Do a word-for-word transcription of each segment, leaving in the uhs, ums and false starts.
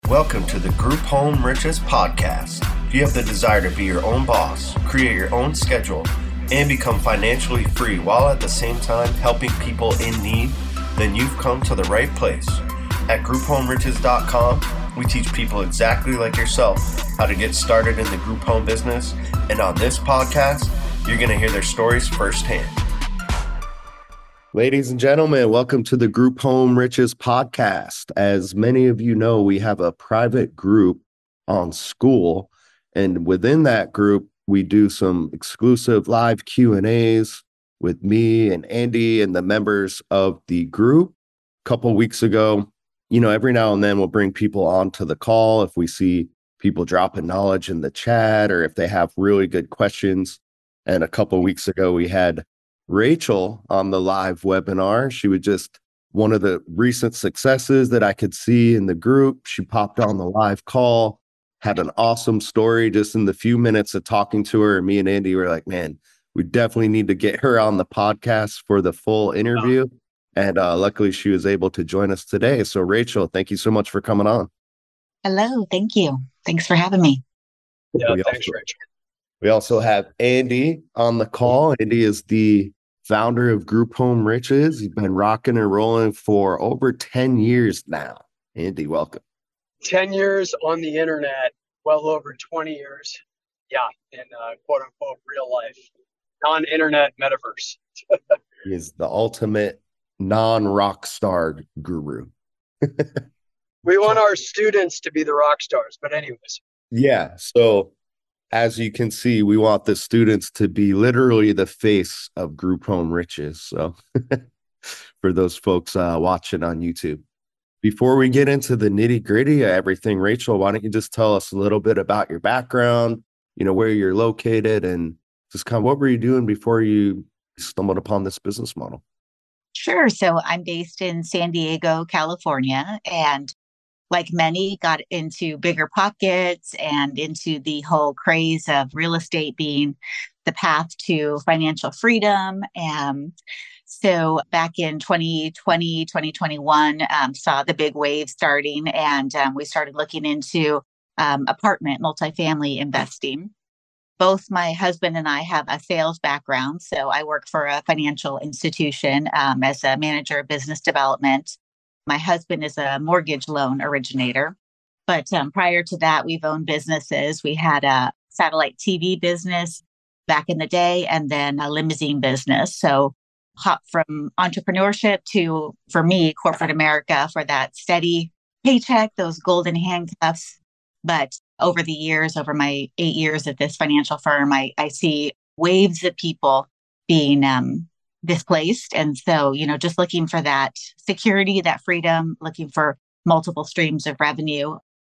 Welcome to the Group Home Riches podcast. If you have the desire to be your own boss, create your own schedule, and become financially free while at the same time helping people in need, then you've come to the right place. At group home riches dot com, we teach people exactly like yourself how to get started in the group home business. And on this podcast, you're going to hear their stories firsthand. Ladies and gentlemen, welcome to the Group Home Riches podcast. As many of you know, we have a private group on Skool, and within that group, we do some exclusive live Q and A's with me and Andy and the members of the group. A couple weeks ago, you know, every now and then we'll bring people onto the call if we see people dropping knowledge in the chat or if they have really good questions. And a couple weeks ago, we had Rachel on the live webinar. She was just one of the recent successes that I could see in the group. She popped on the live call, had an awesome story just in the few minutes of talking to her. And me and Andy were like, man, we definitely need to get her on the podcast for the full interview. And uh, luckily she was able to join us today. So Rachel, thank you so much for coming on. Hello. Thank you. Thanks for having me. Yeah, we thanks, also, Rachel. We also have Andy on the call. Andy is the founder of Group Home Riches. He's been rocking and rolling for over ten years now. Andy, welcome. ten years on the internet, well over twenty years. Yeah, in uh, quote unquote real life, non-internet metaverse. He is the ultimate non-rock star guru. We want our students to be the rock stars, but anyways. Yeah, so as you can see, we want the students to be literally the face of Group Home Riches. So for those folks uh, watching on YouTube. Before we get into the nitty gritty of everything, Rachel, why don't you just tell us a little bit about your background, you know, where you're located, and just kind of what were you doing before you stumbled upon this business model? Sure. So I'm based in San Diego, California, and like many, got into Bigger Pockets and into the whole craze of real estate being the path to financial freedom. And so back in twenty twenty, twenty twenty-one, um, saw the big wave starting, and um, we started looking into um, apartment multifamily investing. Both my husband and I have a sales background. So I work for a financial institution um, as a manager of business development. My husband is a mortgage loan originator. But um, prior to that, we've owned businesses. We had a satellite T V business back in the day, and then a limousine business. So hop from entrepreneurship to, for me, corporate America for that steady paycheck, those golden handcuffs. But over the years, over my eight years at this financial firm, I, I see waves of people being um, displaced. And so, you know, just looking for that security, that freedom, looking for multiple streams of revenue.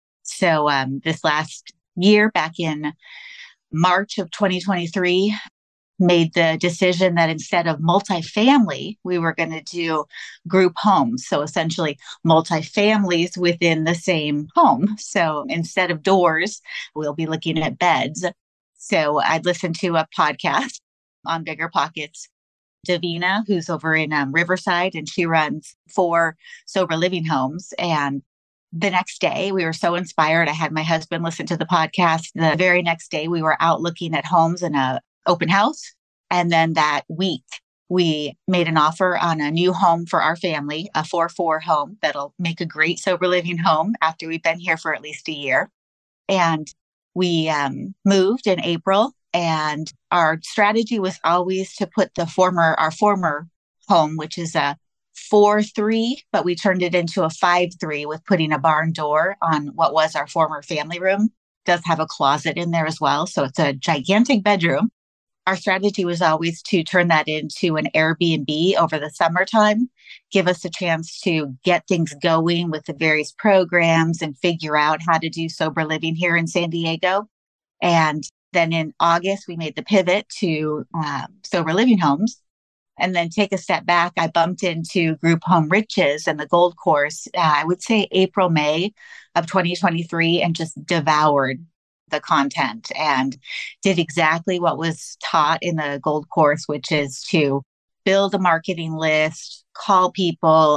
So um, this last year, back in March of twenty twenty-three, made the decision that instead of multifamily, we were going to do group homes. So essentially multifamilies within the same home. So instead of doors, we'll be looking at beds. So I'd listened to a podcast on Bigger Pockets, Davina, who's over in um, Riverside, and she runs four sober living homes. And the next day, we were so inspired. I had my husband listen to the podcast. The very next day, we were out looking at homes in a open house. And then that week, we made an offer on a new home for our family, a four four home that'll make a great sober living home after we've been here for at least a year. And we um, moved in April. And our strategy was always to put the former, our former home, which is a four three, but we turned it into a five three with putting a barn door on what was our former family room. It does have a closet in there as well. So it's a gigantic bedroom. Our strategy was always to turn that into an Airbnb over the summertime, give us a chance to get things going with the various programs and figure out how to do sober living here in San Diego. And then in August, we made the pivot to uh, sober living homes. And then take a step back, I bumped into Group Home Riches and the Gold Course, uh, I would say April, May of twenty twenty-three, and just devoured the content and did exactly what was taught in the Gold Course, which is to build a marketing list, call people,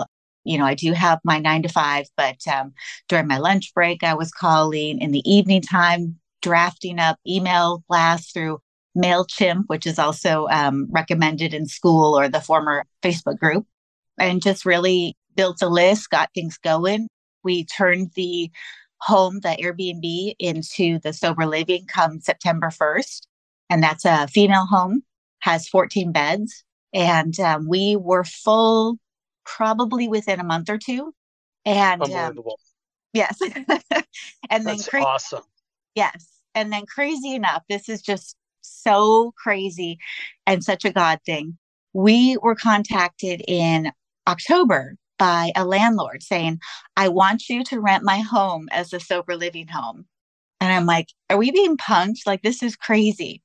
You know, I do have my nine to five, but um, during my lunch break, I was calling in the evening time, drafting up email blasts through MailChimp, which is also um, recommended in school or the former Facebook group, and just really built a list, got things going. We turned the home, the Airbnb, into the sober living come September first. And that's a female home, has fourteen beds. And um, we were full probably within a month or two. And um, Unbelievable. yes. and then That's crazy. awesome. Yes. And then crazy enough, this is just so crazy and such a God thing. We were contacted in October by a landlord saying, I want you to rent my home as a sober living home. And I'm like, are we being punked? Like, this is crazy.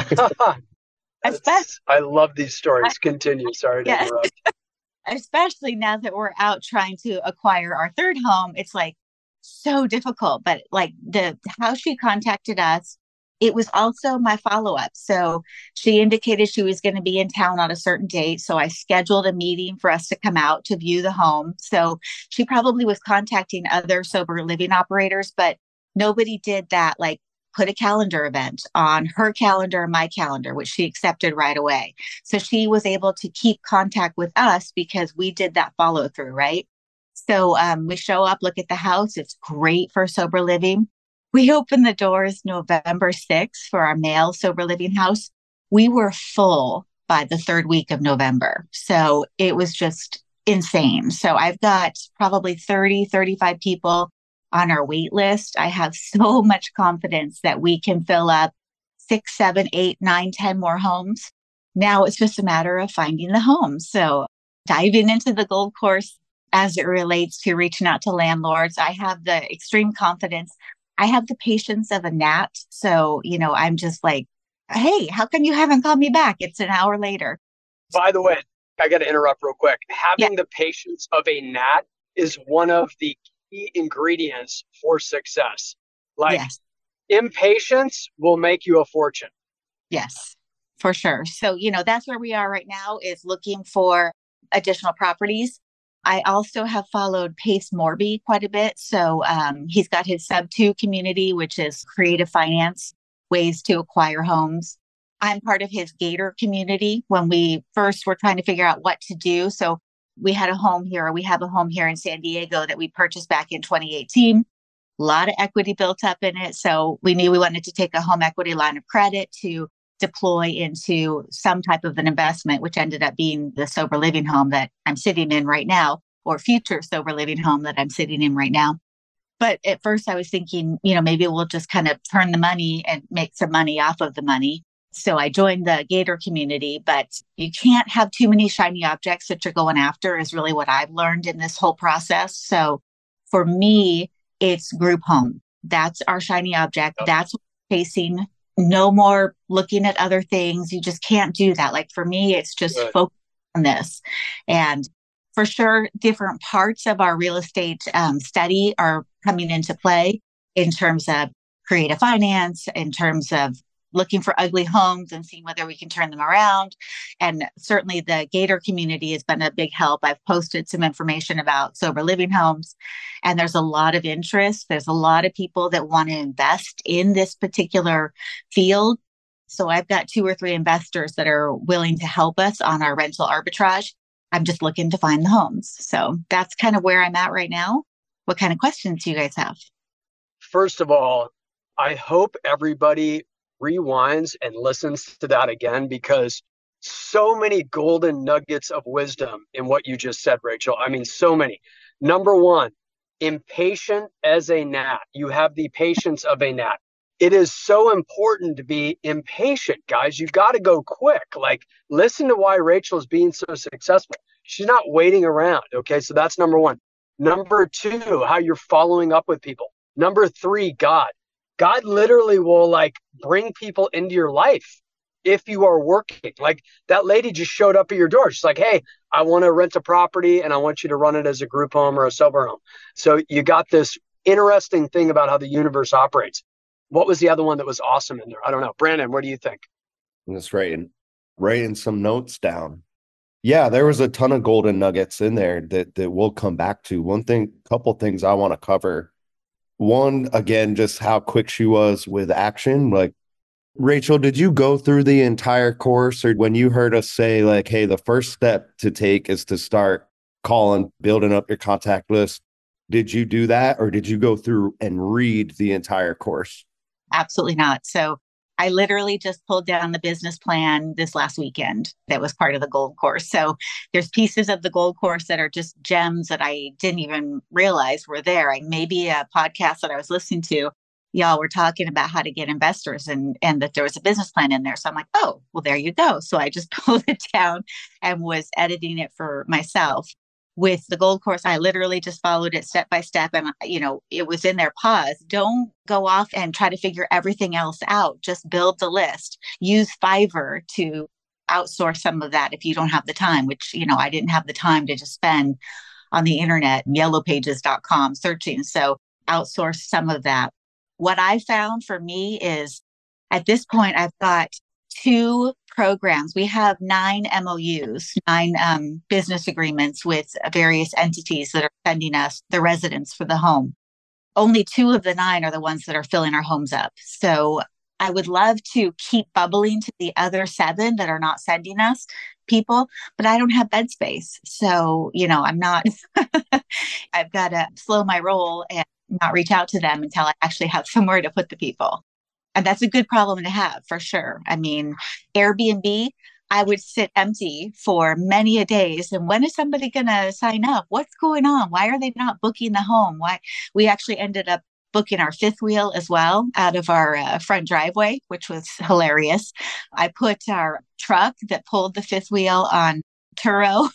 Especially, I love these stories. I, Continue. Sorry to yes. interrupt. Especially now that we're out trying to acquire our third home, it's like so difficult. But like the how she contacted us, it was also my follow-up. So she indicated she was going to be in town on a certain date. So I scheduled a meeting for us to come out to view the home. So she probably was contacting other sober living operators, but nobody did that, like put a calendar event on her calendar and my calendar, which she accepted right away. So she was able to keep contact with us because we did that follow through, right? So um, we show up, look at the house. It's great for sober living. We opened the doors November sixth for our male sober living house. We were full by the third week of November. So it was just insane. So I've got probably thirty, thirty-five people on our wait list. I have so much confidence that we can fill up six, seven, eight, nine, ten more homes. Now it's just a matter of finding the homes. So diving into the gold course as it relates to reaching out to landlords, I have the extreme confidence. I have the patience of a gnat. So, you know, I'm just like, hey, how come you haven't called me back? It's an hour later. By the way, I got to interrupt real quick. Having yeah. the patience of a gnat is one of the key ingredients for success. Like yes. impatience will make you a fortune. Yes, for sure. So, you know, that's where we are right now, is looking for additional properties. I also have followed Pace Morby quite a bit. So um, he's got his sub two community, which is creative finance, ways to acquire homes. I'm part of his Gator community when we first were trying to figure out what to do. So we had a home here, or we have a home here in San Diego that we purchased back in twenty eighteen. A lot of equity built up in it. So we knew we wanted to take a home equity line of credit to deploy into some type of an investment, which ended up being the sober living home that I'm sitting in right now, or future sober living home that I'm sitting in right now. But at first I was thinking, you know, maybe we'll just kind of turn the money and make some money off of the money. So I joined the Gator community, but you can't have too many shiny objects that you're going after, is really what I've learned in this whole process. So for me, it's group home. That's our shiny object. That's what we're chasing. No more looking at other things. You just can't do that. Like for me, it's just Good. focus on this. And for sure, different parts of our real estate um, study are coming into play in terms of creative finance, in terms of looking for ugly homes and seeing whether we can turn them around. And certainly the Gator community has been a big help. I've posted some information about sober living homes, and there's a lot of interest. There's a lot of people that want to invest in this particular field. So I've got two or three investors that are willing to help us on our rental arbitrage. I'm just looking to find the homes. So that's kind of where I'm at right now. What kind of questions do you guys have? First of all, I hope everybody rewinds and listens to that again, because so many golden nuggets of wisdom in what you just said, Rachel. I mean, so many. Number one, impatient as a gnat. You have the patience of a gnat. It is so important to be impatient, guys. You've got to go quick. Like, listen to why Rachel is being so successful. She's not waiting around. Okay, so that's number one. Number two, how you're following up with people. Number three, God. God literally will like bring people into your life if you are working. Like that lady just showed up at your door. She's like, hey, I want to rent a property and I want you to run it as a group home or a sober home. So you got this interesting thing about how the universe operates. What was the other one that was awesome in there? I don't know. Brandon, what do you think? I'm just writing, writing some notes down. Yeah, there was a ton of golden nuggets in there that that we'll come back to. One thing, couple things I want to cover. One, again, just how quick she was with action. Like, Rachel, did you go through the entire course, or when you heard us say, like, hey, the first step to take is to start calling, building up your contact list? Did you do that, or did you go through and read the entire course? Absolutely not. So I literally just pulled down the business plan this last weekend that was part of the gold course. So there's pieces of the gold course that are just gems that I didn't even realize were there. I maybe a podcast that I was listening to, y'all were talking about how to get investors and and that there was a business plan in there. So I'm like, oh, well, there you go. So I just pulled it down and was editing it for myself. With the gold course, I literally just followed it step by step. And, you know, it was in there. Pause. Don't go off and try to figure everything else out. Just build the list. Use Fiverr to outsource some of that if you don't have the time, which, you know, I didn't have the time to just spend on the internet, yellow pages dot com searching. So outsource some of that. What I found for me is at this point, I've got two programs. We have nine M O Us, nine um, business agreements with various entities that are sending us the residents for the home. Only two of the nine are the ones that are filling our homes up. So I would love to keep bubbling to the other seven that are not sending us people, but I don't have bed space. So, you know, I'm not, I've got to slow my roll and not reach out to them until I actually have somewhere to put the people. And that's a good problem to have for sure. I mean, Airbnb, I would sit empty for many a days. And when is somebody going to sign up? What's going on? Why are they not booking the home? Why? We actually ended up booking our fifth wheel as well out of our uh, front driveway, which was hilarious. I put our truck that pulled the fifth wheel on Turo.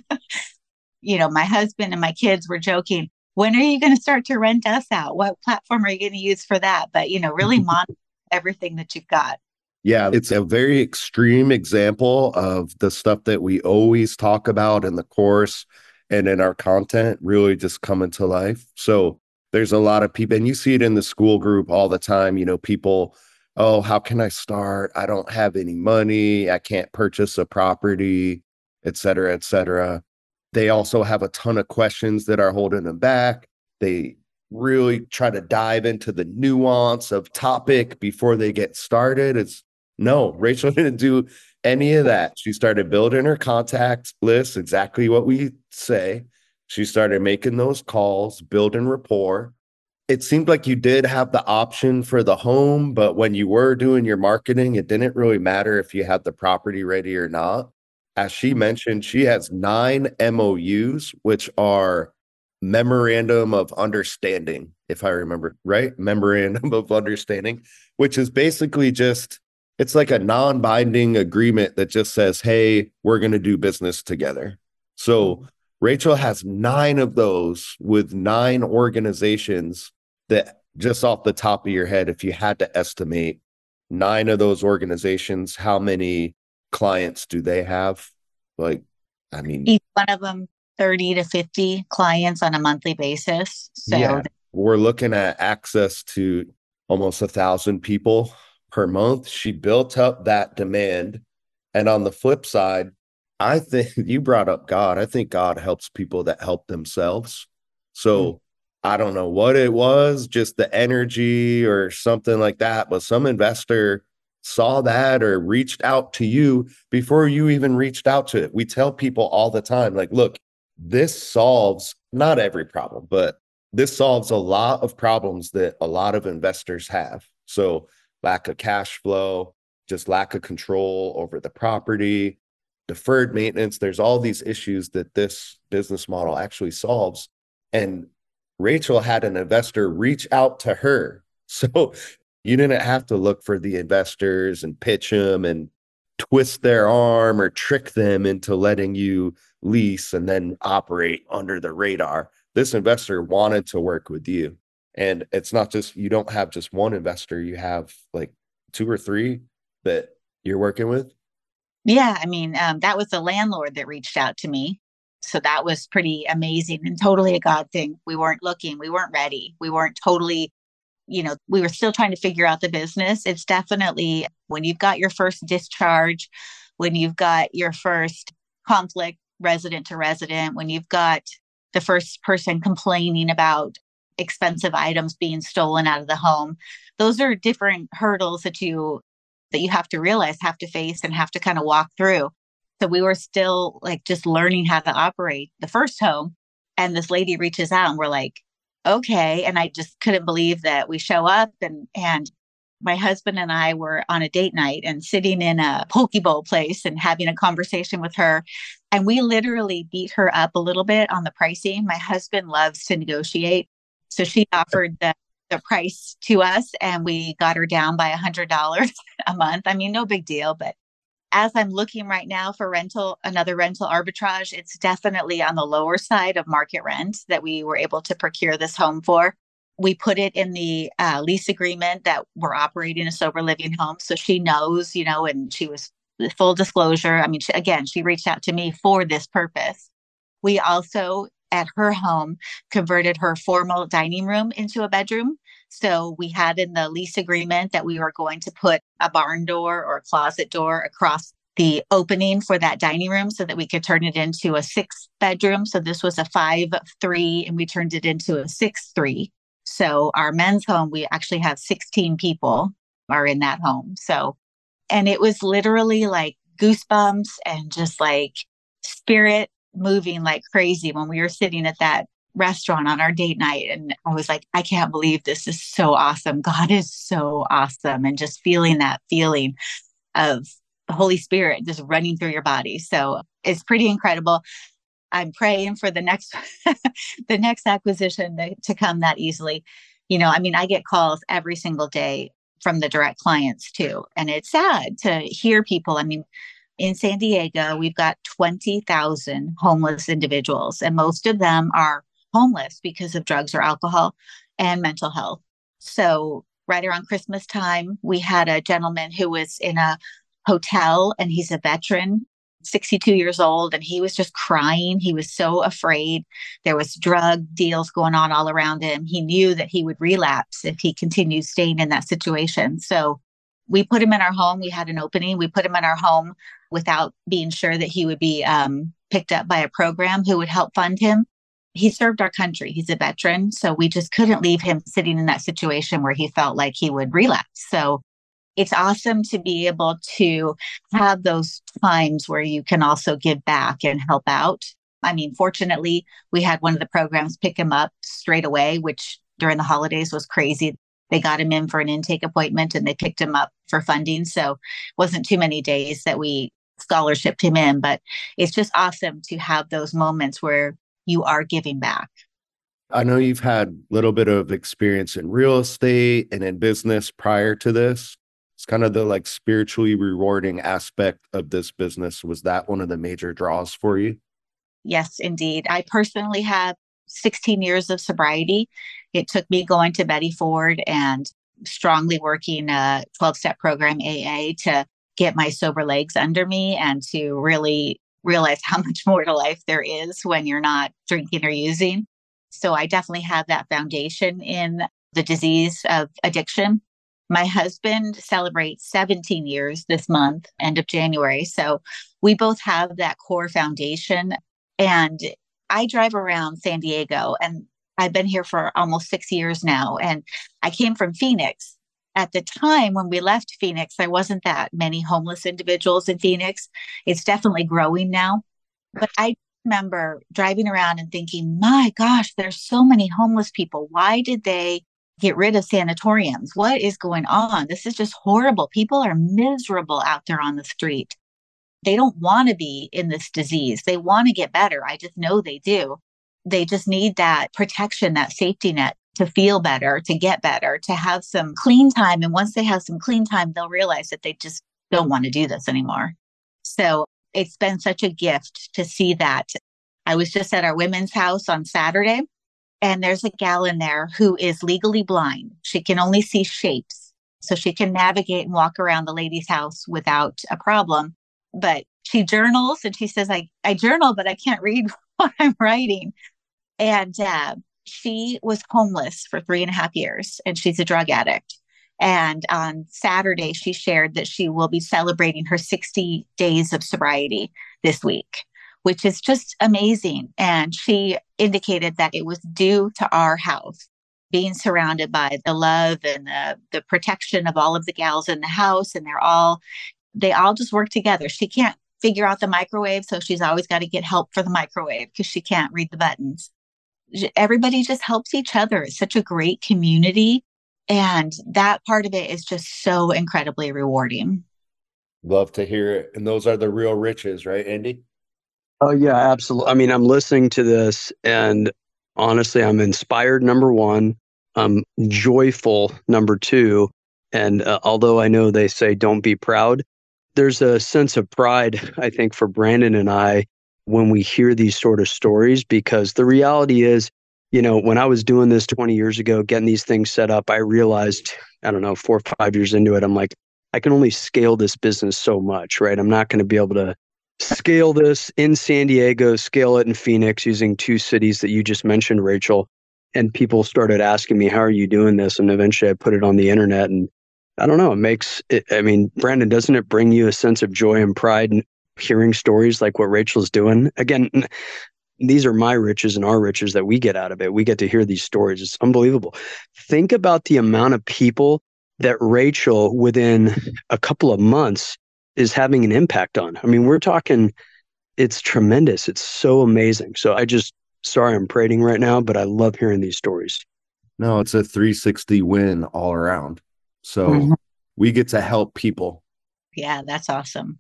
You know, my husband and my kids were joking, when are you going to start to rent us out? What platform are you going to use for that? But, you know, really monitor everything that you've got. Yeah, it's a very extreme example of the stuff that we always talk about in the course and in our content really just coming to life. So there's a lot of people, and you see it in the school group all the time, you know, people, oh, how can I start? I don't have any money. I can't purchase a property, et cetera, et cetera. They also have a ton of questions that are holding them back. They really try to dive into the nuance of topic before they get started. It's no, Rachel didn't do any of that. She started building her contact list, exactly what we say. She started making those calls, building rapport. It seemed like you did have the option for the home, but when you were doing your marketing, it didn't really matter if you had the property ready or not. As she mentioned, she has nine M O Us, which are memorandum of understanding, if I remember right, memorandum of understanding, which is basically just, it's like a non-binding agreement that just says, hey, we're going to do business together. So Rachel has nine of those with nine organizations that, just off the top of your head, if you had to estimate nine of those organizations, how many clients do they have? Like, I mean, Each one of them thirty to fifty clients on a monthly basis. So yeah, we're looking at access to almost a thousand people per month. She built up that demand. And on the flip side, I think you brought up God. I think God helps people that help themselves. So mm. I don't know what it was, just the energy or something like that, but some investor saw that or reached out to you before you even reached out to it. We tell people all the time, like, look, this solves not every problem, but this solves a lot of problems that a lot of investors have. So lack of cash flow, just lack of control over the property, deferred maintenance. There's all these issues that this business model actually solves. And Rachel had an investor reach out to her. So you didn't have to look for the investors and pitch them and twist their arm or trick them into letting you lease and then operate under the radar. This investor wanted to work with you. And it's not just, you don't have just one investor, you have like two or three that you're working with. Yeah, I mean, um, that was the landlord that reached out to me. So that was pretty amazing and totally a God thing. We weren't looking, we weren't ready. We weren't totally, you know, we were still trying to figure out the business. It's definitely when you've got your first discharge, when you've got your first conflict resident to resident, when you've got the first person complaining about expensive items being stolen out of the home, those are different hurdles that you that you have to realize, have to face, and have to kind of walk through. So we were still like just learning how to operate the first home. And this lady reaches out and we're like, okay. And I just couldn't believe that we show up, and and my husband and I were on a date night and sitting in a poke bowl place and having a conversation with her. And we literally beat her up a little bit on the pricing. My husband loves to negotiate. So she offered the, the price to us, and we got her down by one hundred dollars a month. I mean, no big deal. But as I'm looking right now for rental, another rental arbitrage, it's definitely on the lower side of market rent that we were able to procure this home for. We put it in the uh, lease agreement that we're operating a sober living home. So she knows, you know, and she was full disclosure. I mean, she, again, she reached out to me for this purpose. We also, at her home, converted her formal dining room into a bedroom. So we had in the lease agreement that we were going to put a barn door or a closet door across the opening for that dining room so that we could turn it into a six bedroom. So this was a five three, and we turned it into a six three. So our men's home, we actually have sixteen people are in that home. So, and it was literally like goosebumps and just like spirit moving like crazy when we were sitting at that restaurant on our date night. And I was like, I can't believe this is so awesome. God is so awesome. And just feeling that feeling of the Holy Spirit just running through your body. So it's pretty incredible. I'm praying for the next, the next acquisition to, to come that easily. You know, I mean, I get calls every single day from the direct clients too. And it's sad to hear people. I mean, in San Diego, we've got twenty thousand homeless individuals, and most of them are homeless because of drugs or alcohol and mental health. So right around Christmas time, we had a gentleman who was in a hotel, and he's a veteran, sixty-two years old, and he was just crying. He was so afraid. There was drug deals going on all around him. He knew that he would relapse if he continued staying in that situation. So we put him in our home. We had an opening. We put him in our home without being sure that he would be um, picked up by a program who would help fund him. He served our country. He's a veteran. So we just couldn't leave him sitting in that situation where he felt like he would relapse. So it's awesome to be able to have those times where you can also give back and help out. I mean, fortunately, we had one of the programs pick him up straight away, which during the holidays was crazy. They got him in for an intake appointment and they picked him up for funding. So it wasn't too many days that we scholarshiped him in, but it's just awesome to have those moments where you are giving back. I know you've had a little bit of experience in real estate and in business prior to this. It's kind of the like spiritually rewarding aspect of this business. Was that one of the major draws for you? Yes, indeed. I personally have sixteen years of sobriety. It took me going to Betty Ford and strongly working a twelve-step program, A A, to get my sober legs under me and to really realize how much more to life there is when you're not drinking or using. So I definitely have that foundation in the disease of addiction. My husband celebrates seventeen years this month, end of January. So we both have that core foundation. And I drive around San Diego, and I've been here for almost six years now. And I came from Phoenix. At the time when we left Phoenix, there wasn't that many homeless individuals in Phoenix. It's definitely growing now. But I remember driving around and thinking, my gosh, there's so many homeless people. Why did they get rid of sanatoriums? What is going on? This is just horrible. People are miserable out there on the street. They don't want to be in this disease. They want to get better. I just know they do. They just need that protection, that safety net to feel better, to get better, to have some clean time. And once they have some clean time, they'll realize that they just don't want to do this anymore. So it's been such a gift to see that. I was just at our women's house on Saturday, and there's a gal in there who is legally blind. She can only see shapes. So she can navigate and walk around the lady's house without a problem. But she journals, and she says, I, I journal, but I can't read what I'm writing. And uh, she was homeless for three and a half years, and she's a drug addict. And on Saturday, she shared that she will be celebrating her sixty days of sobriety this week. which is just amazing. And she indicated that it was due to our house being surrounded by the love and the, the protection of all of the gals in the house. And they're all, they all just work together. She can't figure out the microwave, so she's always got to get help for the microwave because she can't read the buttons. Everybody just helps each other. It's such a great community. And that part of it is just so incredibly rewarding. Love to hear it. And those are the real riches, right, Andy? Oh, yeah, absolutely. I mean, I'm listening to this and honestly, I'm inspired, number one. I'm joyful, number two. And uh, although I know they say don't be proud, there's a sense of pride, I think, for Brandon and I when we hear these sort of stories, because the reality is, you know, when I was doing this twenty years ago, getting these things set up, I realized, I don't know, four or five years into it, I'm like, I can only scale this business so much, right? I'm not going to be able to scale this in San Diego, scale it in Phoenix using two cities that you just mentioned, Rachel. And people started asking me, how are you doing this? And eventually I put it on the internet, and I don't know, it makes it, I mean, Brandon, doesn't it bring you a sense of joy and pride in hearing stories like what Rachel's doing? Again, these are my riches and our riches that we get out of it. We get to hear these stories. It's unbelievable. Think about the amount of people that Rachel, within a couple of months, is having an impact on. I mean, we're talking, it's tremendous. It's so amazing. So I just, sorry, I'm prating right now, but I love hearing these stories. No, it's a three sixty win all around. So Mhm. we get to help people. Yeah, that's awesome.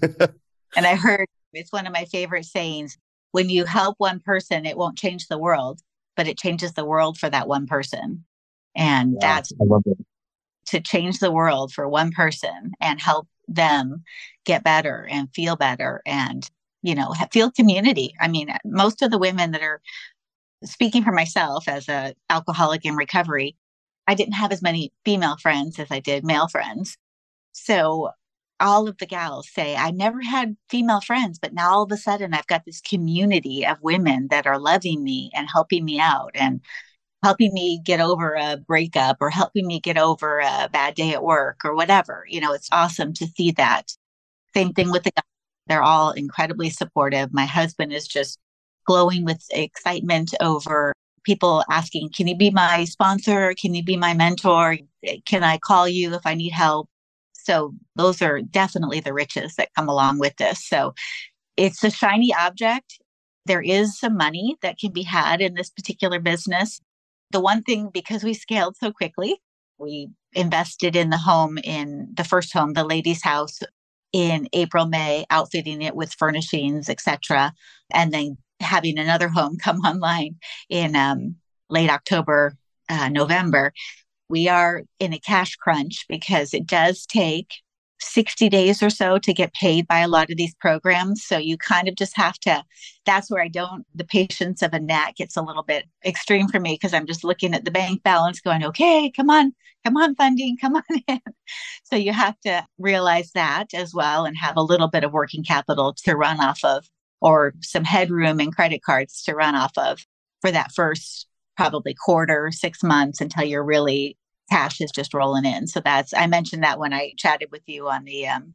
And I heard, it's one of my favorite sayings, when you help one person, it won't change the world, but it changes the world for that one person. And Wow, that's I love it. to change the world for one person and help them get better and feel better and, you know, feel community. I mean, most of the women that are, speaking for myself as a alcoholic in recovery, I didn't have as many female friends as I did male friends. So all of the gals say, I never had female friends, but now all of a sudden I've got this community of women that are loving me and helping me out and helping me get over a breakup or helping me get over a bad day at work or whatever. You know, it's awesome to see that. Same thing with the guys. They're all incredibly supportive. My husband is just glowing with excitement over people asking, can you be my sponsor? Can you be my mentor? Can I call you if I need help? So those are definitely the riches that come along with this. So it's a shiny object. There is some money that can be had in this particular business. The one thing, because we scaled so quickly, we invested in the home, in the first home, the lady's house, in April, May, outfitting it with furnishings, et cetera, and then having another home come online in um, late October, uh, November. We are in a cash crunch because it does take sixty days or so to get paid by a lot of these programs. So you kind of just have to, that's where I don't, the patience of a gnat gets a little bit extreme for me because I'm just looking at the bank balance going, okay, come on, come on, funding, come on in. So you have to realize that as well and have a little bit of working capital to run off of, or some headroom and credit cards to run off of for that first probably quarter, six months until you're really, cash is just rolling in. So that's, I mentioned that when I chatted with you on the, um,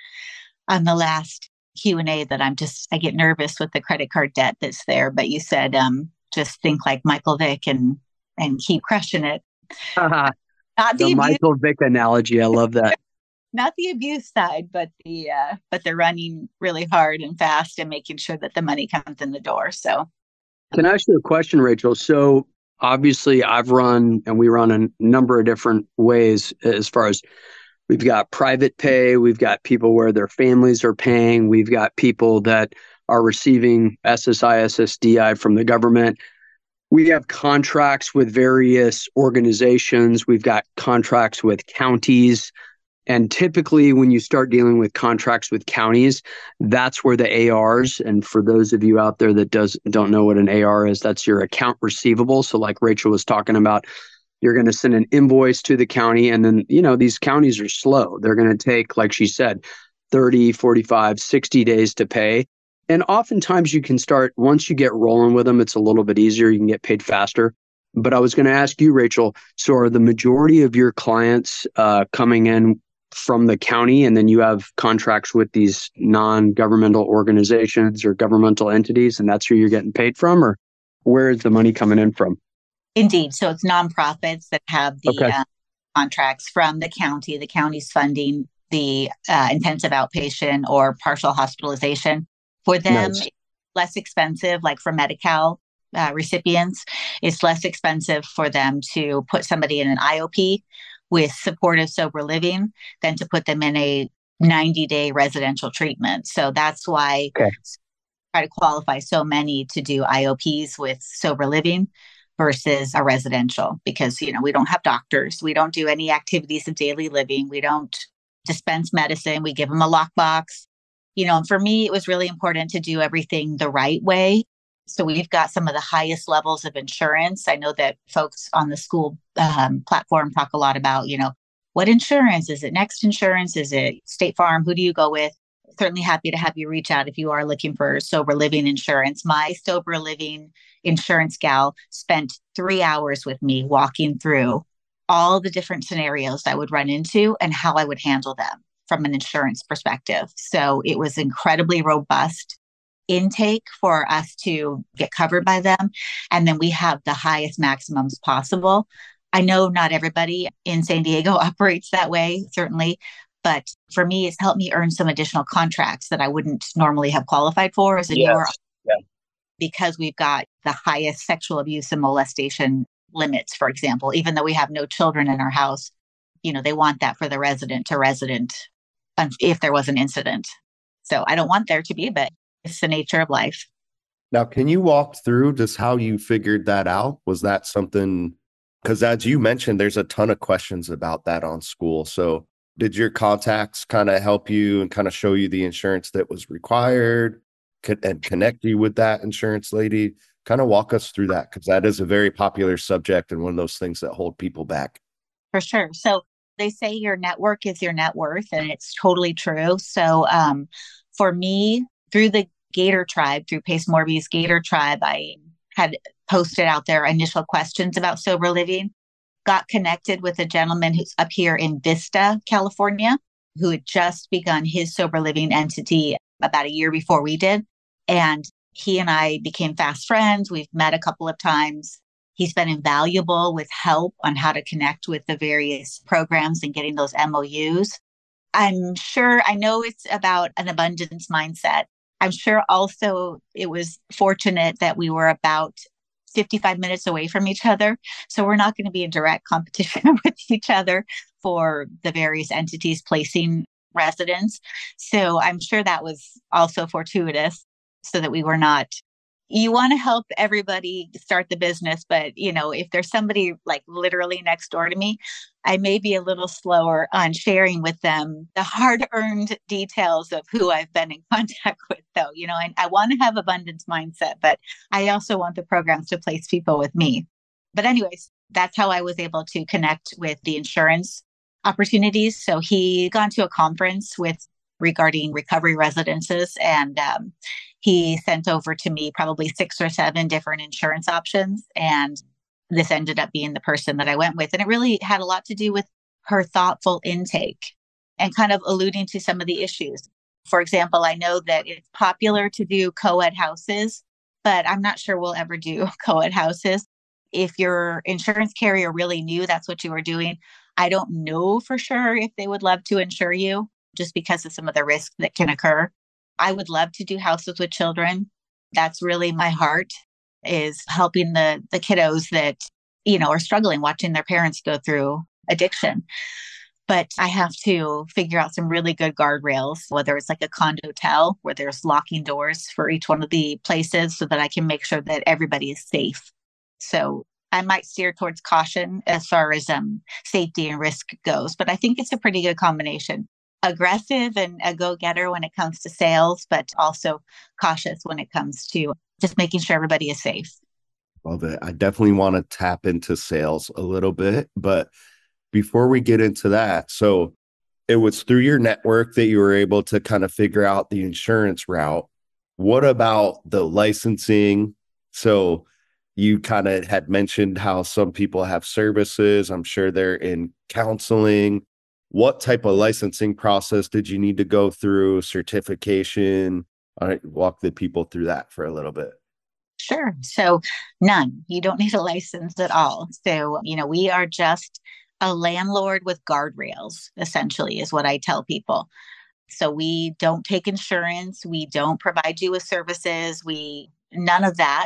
on the last Q and A, that I'm just, I get nervous with the credit card debt that's there, but you said, um, just think like Michael Vick and, and keep crushing it. Not the the abuse, Michael Vick analogy. I love that. not the abuse side, but the, uh, but they're running really hard and fast and making sure that the money comes in the door. So can I ask you a question, Rachel? So obviously I've run and we run a number of different ways as far as we've got private pay, we've got people where their families are paying, we've got people that are receiving S S I, S S D I from the government. We have contracts with various organizations. We've got contracts with counties. And typically when you start dealing with contracts with counties, that's where the A Rs, and for those of you out there that does, don't know what an A R is, that's your account receivable. So like Rachel was talking about, you're going to send an invoice to the county, and then, you know, these counties are slow. They're going to take, like she said, thirty, forty-five, sixty days to pay. And oftentimes you can start, once you get rolling with them, it's a little bit easier. You can get paid faster. But I was going to ask you, Rachel, so are the majority of your clients uh, coming in from the county, and then you have contracts with these non-governmental organizations or governmental entities, and that's who you're getting paid from, or where is the money coming in from? Indeed. So it's nonprofits that have the Okay. uh, contracts from the county. The county's funding the uh, intensive outpatient or partial hospitalization. For them, Nice. it's less expensive, like for Medi-Cal uh, recipients, it's less expensive for them to put somebody in an I O P with supportive sober living than to put them in a ninety-day residential treatment. So that's why Okay. I try to qualify so many to do I O Ps with sober living versus a residential, because, you know, we don't have doctors. We don't do any activities of daily living. We don't dispense medicine. We give them a lockbox. You know, and for me, it was really important to do everything the right way. So we've got some of the highest levels of insurance. I know that folks on the school um, platform talk a lot about, you know, what insurance? Is it Next Insurance? Is it State Farm? Who do you go with? Certainly happy to have you reach out if you are looking for sober living insurance. My sober living insurance gal spent three hours with me walking through all the different scenarios I would run into and how I would handle them from an insurance perspective. So it was incredibly robust intake for us to get covered by them. And then we have the highest maximums possible. I know not everybody in San Diego operates that way, certainly. But for me, it's helped me earn some additional contracts that I wouldn't normally have qualified for as a Yes. newer, Yeah. because we've got the highest sexual abuse and molestation limits, for example, even though we have no children in our house. You know, they want that for the resident to resident um, if there was an incident. So I don't want there to be, but it's the nature of life. Now, can you walk through just how you figured that out? Was that something, because as you mentioned, there's a ton of questions about that on school. So did your contacts kind of help you and kind of show you the insurance that was required and connect you with that insurance lady? Kind of walk us through that, because that is a very popular subject and one of those things that hold people back. For sure. So they say your network is your net worth, and it's totally true. So um, for me, through the Gator Tribe, through Pace Morby's Gator Tribe, I had posted out there initial questions about sober living, got connected with a gentleman who's up here in Vista, California, who had just begun his sober living entity about a year before we did. And he and I became fast friends. We've met a couple of times. He's been invaluable with help on how to connect with the various programs and getting those M O Us. I'm sure, I know it's about an abundance mindset. I'm sure also it was fortunate that we were about fifty-five minutes away from each other. So we're not going to be in direct competition with each other for the various entities placing residents. So I'm sure that was also fortuitous, so that we were not, you want to help everybody start the business. But, you know, if there's somebody like literally next door to me, I may be a little slower on sharing with them the hard earned details of who I've been in contact with, though. You know, I, I want to have abundance mindset, but I also want the programs to place people with me. But anyways, that's how I was able to connect with the insurance opportunities. So he gone to a conference with regarding recovery residences, and um, he sent over to me probably six or seven different insurance options. And this ended up being the person that I went with. And it really had a lot to do with her thoughtful intake and kind of alluding to some of the issues. For example, I know that it's popular to do co-ed houses, but I'm not sure we'll ever do co-ed houses. If your insurance carrier really knew that's what you were doing, I don't know for sure if they would love to insure you, just because of some of the risks that can occur. I would love to do houses with children. That's really my heart, is helping the the kiddos that, you know, are struggling, watching their parents go through addiction. But I have to figure out some really good guardrails, whether it's like a condo-tel where there's locking doors for each one of the places so that I can make sure that everybody is safe. So I might steer towards caution as far as um, safety and risk goes, but I think it's a pretty good combination. Aggressive and a go-getter when it comes to sales, but also cautious when it comes to just making sure everybody is safe. Love it. I definitely want to tap into sales a little bit, but before we get into that, so it was through your network that you were able to kind of figure out the insurance route. What about the licensing? So you kind of had mentioned how some people have services. I'm sure they're in counseling. what type of licensing process did you need to go through, certification? All right, walk the people through that for a little bit. Sure. So none. You don't need a license at all. So, you know, we are just a landlord with guardrails, essentially, is what I tell people. So we don't take insurance. We don't provide you with services. We, none of that.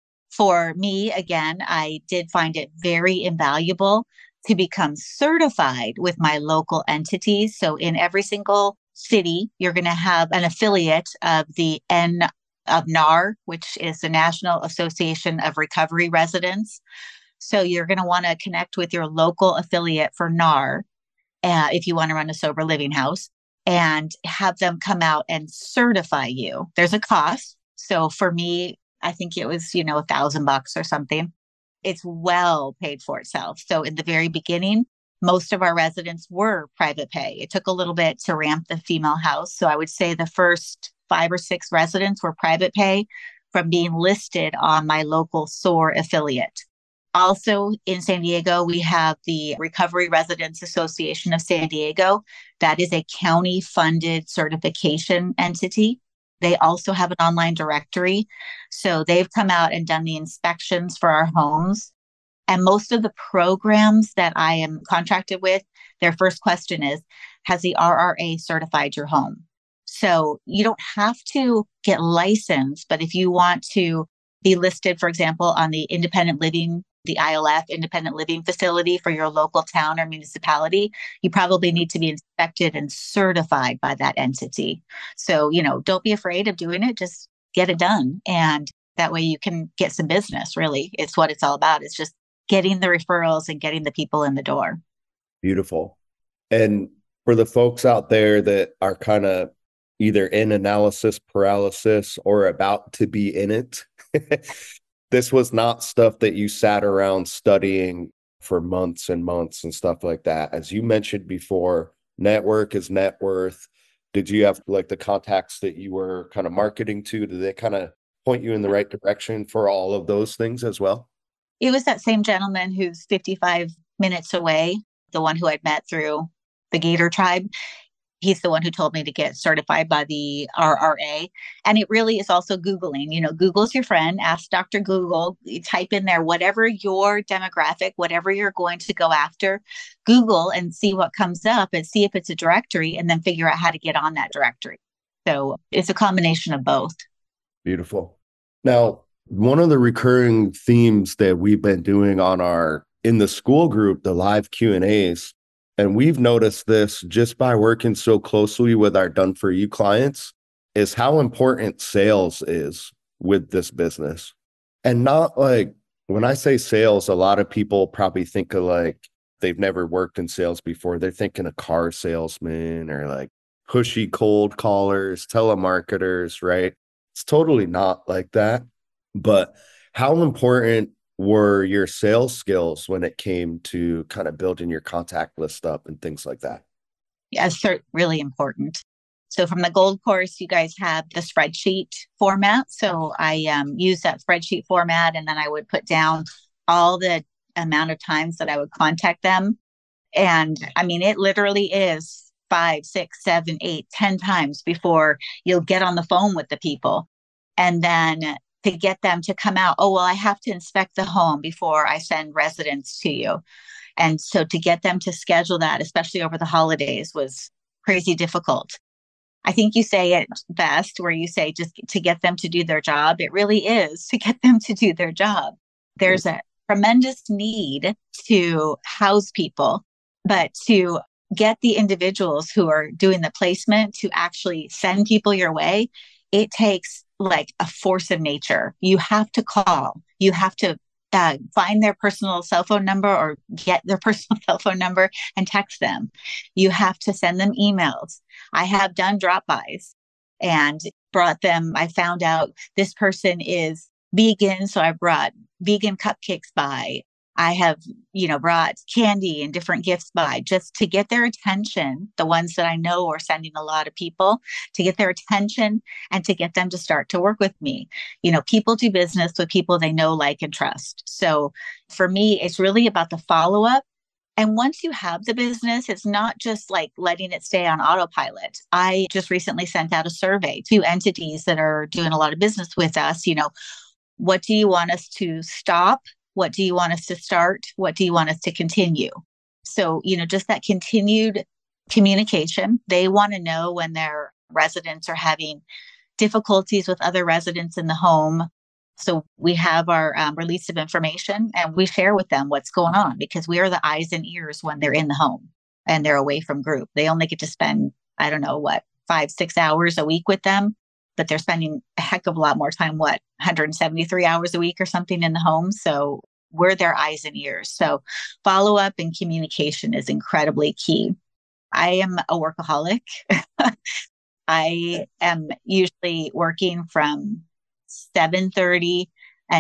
For me, again, I did find it very invaluable to become certified with my local entities. So in every single city, you're going to have an affiliate of the N of N A R, which is the National Association of Recovery Residents. So you're going to want to connect with your local affiliate for N A R uh, if you want to run a sober living house and have them come out and certify you. There's a cost. So for me, I think it was, you know, a thousand bucks or something. It's well paid for itself. So in the very beginning, most of our residents were private pay. It took a little bit to ramp the female house. So I would say the first five or six residents were private pay from being listed on my local S O R affiliate. Also in San Diego, we have the Recovery Residents Association of San Diego. That is a county funded certification entity. They also have an online directory. So they've come out and done the inspections for our homes. And most of the programs that I am contracted with, their first question is, has the R R A certified your home? So you don't have to get licensed, but if you want to be listed, for example, on the independent living, the I L F independent living facility for your local town or municipality, you probably need to be inspected and certified by that entity. So, you know, don't be afraid of doing it. Just get it done. And that way you can get some business, really. It's what it's all about. It's just getting the referrals and getting the people in the door. Beautiful. And for the folks out there that are kind of either in analysis paralysis or about to be in it, this was not stuff that you sat around studying for months and months and stuff like that. As you mentioned before, network is net worth. Did you have like the contacts that you were kind of marketing to? Did they kind of point you in the right direction for all of those things as well? It was that same gentleman who's fifty-five minutes away, the one who I'd met through the Gator tribe. He's the one who told me to get certified by the R R A. And it really is also Googling. You know, Google's your friend. Ask Doctor Google. You type in there whatever your demographic, whatever you're going to go after, Google and see what comes up and see if it's a directory and then figure out how to get on that directory. So it's a combination of both. Beautiful. Now, one of the recurring themes that we've been doing on our, in the school group, the live Q and A's, and we've noticed this just by working so closely with our Done For You clients, is how important sales is with this business. And not like, when I say sales, a lot of people probably think of like, they've never worked in sales before. They're thinking of car salesmen or like pushy cold callers, telemarketers, right? It's totally not like that. But how important were your sales skills when it came to kind of building your contact list up and things like that? Yeah, it's really important. So from the gold course, you guys have the spreadsheet format. So I um, use that spreadsheet format, and then I would put down all the amount of times that I would contact them. And I mean, it literally is five, six, seven, eight, ten times before you'll get on the phone with the people. And then to get them to come out, oh, well, I have to inspect the home before I send residents to you. And so to get them to schedule that, especially over the holidays, was crazy difficult. I think you say it best where you say just to get them to do their job. It really is to get them to do their job. There's a tremendous need to house people, but to get the individuals who are doing the placement to actually send people your way, it takes like a force of nature. You have to call. You have to uh, find their personal cell phone number or get their personal cell phone number and text them. You have to send them emails. I have done drop-bys and brought them. I found out this person is vegan, so I brought vegan cupcakes by. I have, you know, brought candy and different gifts by just to get their attention, the ones that I know are sending a lot of people, to get their attention and to get them to start to work with me. You know, people do business with people they know, like, and trust. So for me, it's really about the follow-up And once you have the business, it's not just like letting it stay on autopilot. I just recently sent out a survey to entities that are doing a lot of business with us. You know, what do you want us to stop? What do you want us to start? What do you want us to continue? So, you know, just that continued communication. They want to know when their residents are having difficulties with other residents in the home. So we have our um, release of information and we share with them what's going on because we are the eyes and ears when they're in the home and they're away from group. They only get to spend, I don't know what, five, six hours a week with them, but they're spending a heck of a lot more time, what, one hundred seventy-three hours a week or something in the home. So we're their eyes and ears. So follow up and communication is incredibly key. I am a workaholic. I am usually working from seven thirty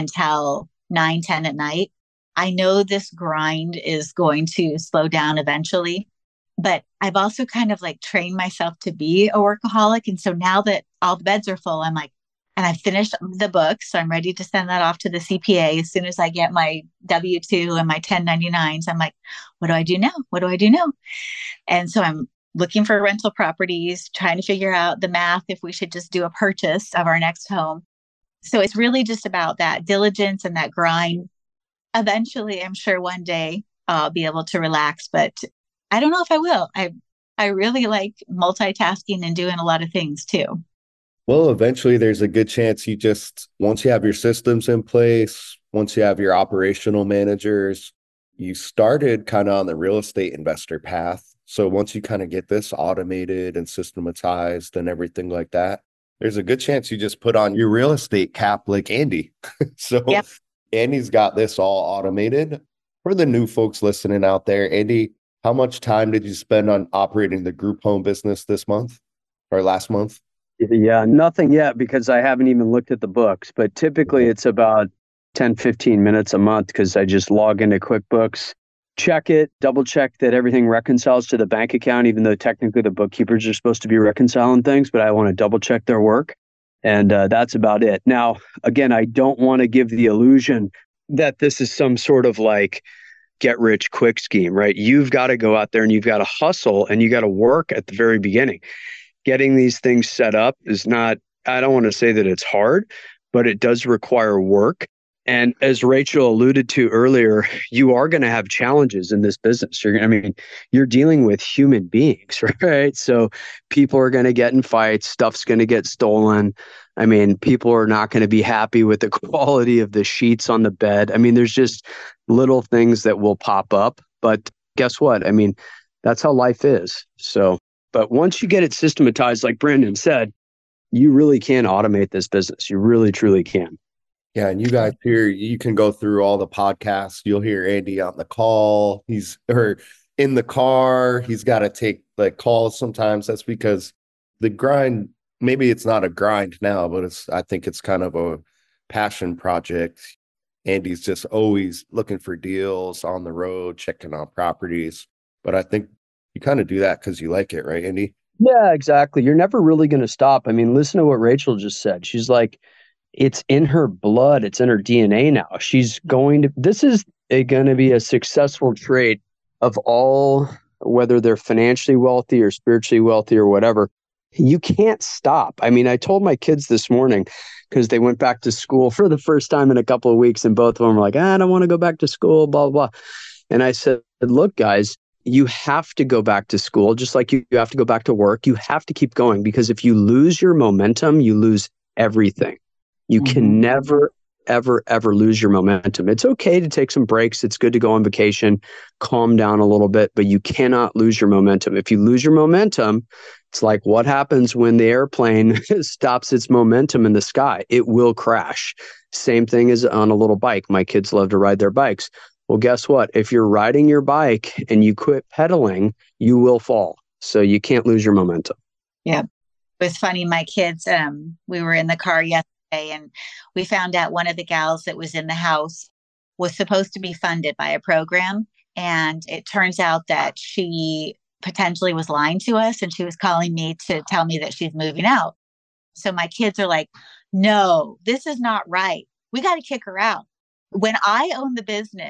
until nine, ten at night. I know this grind is going to slow down eventually, but I've also kind of like trained myself to be a workaholic. And so now that all the beds are full, I'm like, and I finished the book. So I'm ready to send that off to the C P A as soon as I get my W two and my ten ninety-nines. I'm like, what do I do now? What do I do now? And so I'm looking for rental properties, trying to figure out the math if we should just do a purchase of our next home. So it's really just about that diligence and that grind. Eventually, I'm sure one day I'll be able to relax, but I don't know if I will. I I really like multitasking and doing a lot of things too. Well, eventually there's a good chance you just, once you have your systems in place, once you have your operational managers, you started kind of on the real estate investor path. So once you kind of get this automated and systematized and everything like that, there's a good chance you just put on your real estate cap like Andy. So yep. Andy's got this all automated. For the new folks listening out there, Andy, how much time did you spend on operating the group home business this month or last month? Yeah, nothing yet because I haven't even looked at the books, but typically it's about ten, fifteen minutes a month because I just log into QuickBooks, check it, double check that everything reconciles to the bank account, even though technically the bookkeepers are supposed to be reconciling things, but I want to double check their work. And uh, that's about it. Now, again, I don't want to give the illusion that this is some sort of like get rich quick scheme, right? You've got to go out there and you've got to hustle and you got to work at the very beginning. Getting these things set up is not, I don't want to say that it's hard, but it does require work. And as Rachel alluded to earlier, you are going to have challenges in this business. You're, I mean, you're dealing with human beings, right? So people are going to get in fights. Stuff's going to get stolen. I mean, people are not going to be happy with the quality of the sheets on the bed. I mean, there's just little things that will pop up. But guess what? I mean, that's how life is. So, but once you get it systematized, like Brandon said, you really can automate this business. You really, truly can. Yeah, and you guys here, you can go through all the podcasts. You'll hear Andy on the call. He's or in the car. He's got to take like calls sometimes. That's because the grind, maybe it's not a grind now, but it's I think it's kind of a passion project. Andy's just always looking for deals on the road, checking on properties. But I think you kind of do that because you like it, right, Andy? Yeah, exactly. You're never really going to stop. I mean, listen to what Rachel just said. She's like, it's in her blood. It's in her D N A now. She's going to, this is going to be a successful trait of all, whether they're financially wealthy or spiritually wealthy or whatever. You can't stop. I mean, I told my kids this morning because they went back to school for the first time in a couple of weeks and both of them were like, ah, I don't want to go back to school, blah, blah, blah. And I said, look, guys, you have to go back to school just like you, you have to go back to work. You have to keep going because if you lose your momentum, you lose everything. You mm-hmm. can never, ever, ever lose your momentum. It's okay to take some breaks. It's good to go on vacation, calm down a little bit, but you cannot lose your momentum. If you lose your momentum, it's like what happens when the airplane stops its momentum in the sky? It will crash. Same thing as on a little bike. My kids love to ride their bikes. Well, guess what? If you're riding your bike and you quit pedaling, you will fall. So you can't lose your momentum. Yeah. It was funny. My kids, um, we were in the car yesterday and we found out one of the gals that was in the house was supposed to be funded by a program. And it turns out that she potentially was lying to us and she was calling me to tell me that she's moving out. So my kids are like, no, this is not right. We got to kick her out. When I owned the business,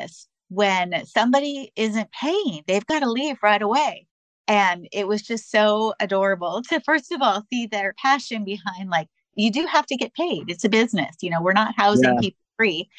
when somebody isn't paying, they've got to leave right away. And it was just so adorable to, first of all, see their passion behind, like, you do have to get paid. It's a business. You know, we're not housing Yeah. people free.